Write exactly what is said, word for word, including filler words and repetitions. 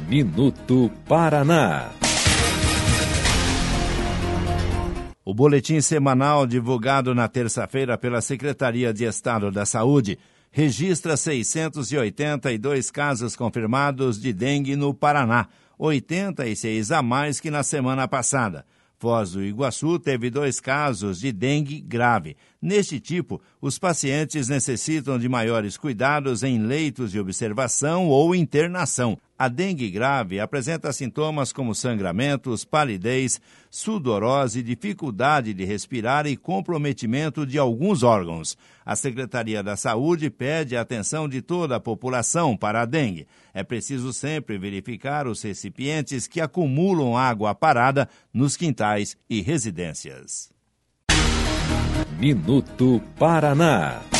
Minuto Paraná. O boletim semanal divulgado na terça-feira pela Secretaria de Estado da Saúde registra seiscentos e oitenta e dois casos confirmados de dengue no Paraná, oitenta e seis a mais que na semana passada. Foz do Iguaçu teve dois casos de dengue grave. Neste tipo, os pacientes necessitam de maiores cuidados em leitos de observação ou internação. A dengue grave apresenta sintomas como sangramentos, palidez, sudorose, dificuldade de respirar e comprometimento de alguns órgãos. A Secretaria da Saúde pede a atenção de toda a população para a dengue. É preciso sempre verificar os recipientes que acumulam água parada nos quintais e residências. Minuto Paraná.